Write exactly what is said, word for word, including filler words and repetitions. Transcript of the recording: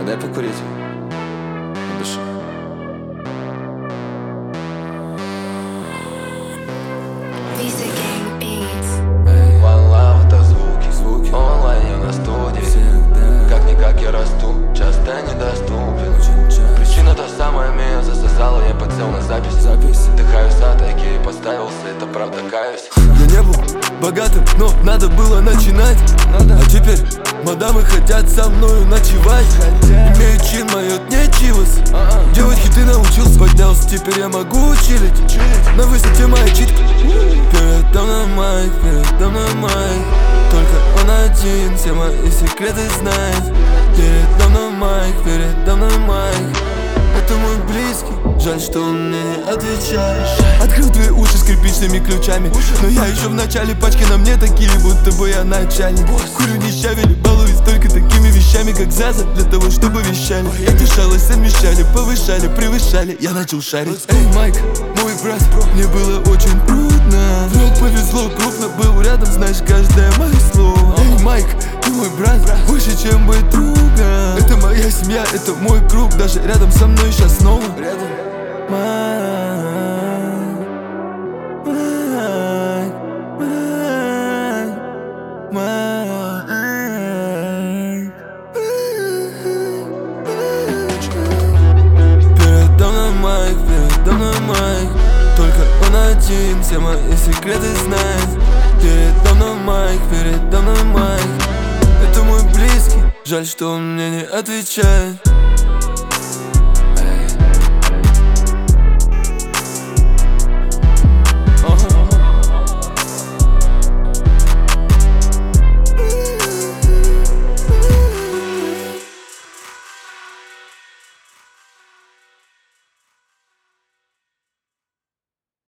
дай покурить. Дыши. One Love — это звуки, звуки. Онлайн я на студии. Всегда. Как-никак я расту, часто недоступен. Причина та самая, меня засосала, я подсел на запись. Запись. Вдыхаю сатаки и поставился, это правда, каюсь. Я не был богатым, но надо было начинать. Надо. А теперь мадамы хотят со мною ночевать. Хотят. Имею чин, мое не чивос. А-а. Делать хиты научился, поднялся, теперь я могу чилить. Чилить. На высоте моя читка. Передо мной майк, передо мной майк. Только он один, все мои секреты знает. Передо мной майк, передо мной майк. Это мой близкий, жаль, что он мне не отвечает. Открыл твои уши скрипичными ключами, но я еще в начале, пачки на мне такие, будто бы я начальник. Курю не щавели, балуюсь только такими вещами, как Заза, для того, чтобы вещали. Я дышалась, совмещали, повышали, превышали, я начал шарить. Эй, Майк, мой брат, мне было очень трудно, но повезло, крупно был рядом, знаешь каждое мое слово. Эй, Майк, ты мой брат, больше, чем быть другом. Это моя семья, это мой круг, даже рядом со мной сейчас снова. Рядом. Майк, Майк, Майк, Майк. Передо мной майк, передо мной майк. Только он один, все мои секреты знает. Передо мной майк, передо мной майк. Это мой близкий, жаль, что он мне не отвечает.